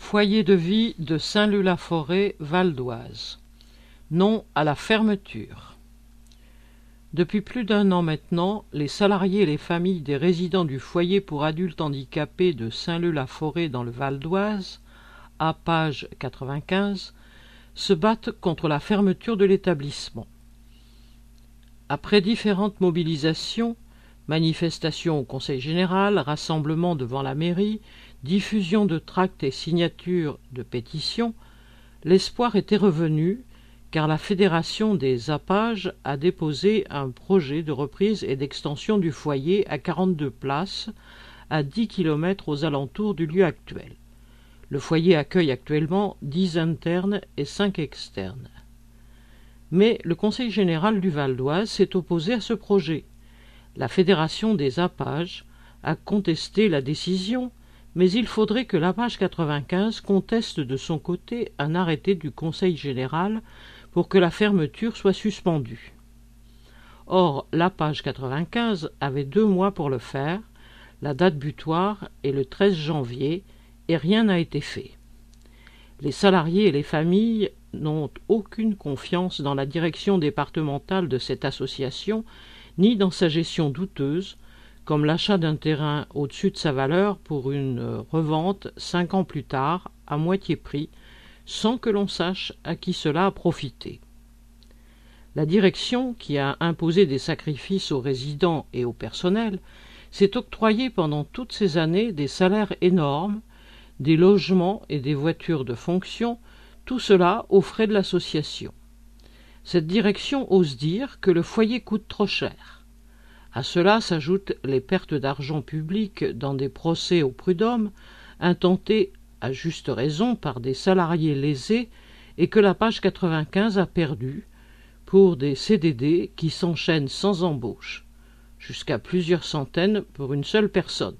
Foyer de vie de Saint-Leu-la-Forêt, Val d'Oise. Non à la fermeture. Depuis plus d'1 an maintenant, les salariés et les familles des résidents du foyer pour adultes handicapés de Saint-Leu-la-Forêt dans le Val d'Oise, à page 95, se battent contre la fermeture de l'établissement. Après différentes mobilisations, manifestations au Conseil général, rassemblements devant la mairie, diffusion de tracts et signature de pétitions, l'espoir était revenu car la Fédération des APAGE a déposé un projet de reprise et d'extension du foyer à 42 places, à 10 km aux alentours du lieu actuel. Le foyer accueille actuellement 10 internes et 5 externes. Mais le Conseil général du Val d'Oise s'est opposé à ce projet. La Fédération des APAGE a contesté la décision, mais il faudrait que l'APAGE 95 conteste de son côté un arrêté du Conseil général pour que la fermeture soit suspendue. Or, l'APAGE 95 avait 2 mois pour le faire, la date butoir est le 13 janvier, et rien n'a été fait. Les salariés et les familles n'ont aucune confiance dans la direction départementale de cette association, ni dans sa gestion douteuse, comme l'achat d'un terrain au-dessus de sa valeur pour une revente 5 ans plus tard, à moitié prix, sans que l'on sache à qui cela a profité. La direction, qui a imposé des sacrifices aux résidents et au personnel, s'est octroyée pendant toutes ces années des salaires énormes, des logements et des voitures de fonction, tout cela aux frais de l'association. Cette direction ose dire que le foyer coûte trop cher. À cela s'ajoutent les pertes d'argent public dans des procès au prud'homme, intentés à juste raison par des salariés lésés et que la page 95 a perdu pour des CDD qui s'enchaînent sans embauche, jusqu'à plusieurs centaines pour une seule personne.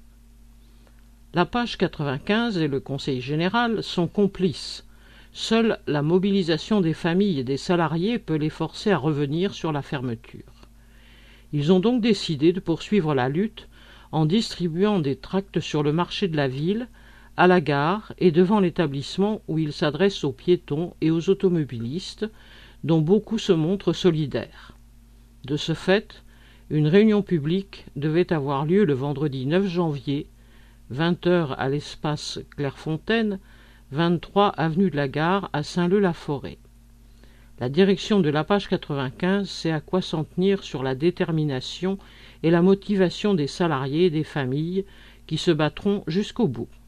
La page 95 et le Conseil général sont complices. Seule la mobilisation des familles et des salariés peut les forcer à revenir sur la fermeture. Ils ont donc décidé de poursuivre la lutte en distribuant des tracts sur le marché de la ville, à la gare et devant l'établissement où ils s'adressent aux piétons et aux automobilistes, dont beaucoup se montrent solidaires. De ce fait, une réunion publique devait avoir lieu le vendredi 9 janvier, 20 h à l'espace Clairefontaine, 23 avenue de la Gare à Saint-Leu-la-Forêt. La direction de la page 95 sait à quoi s'en tenir sur la détermination et la motivation des salariés et des familles qui se battront jusqu'au bout.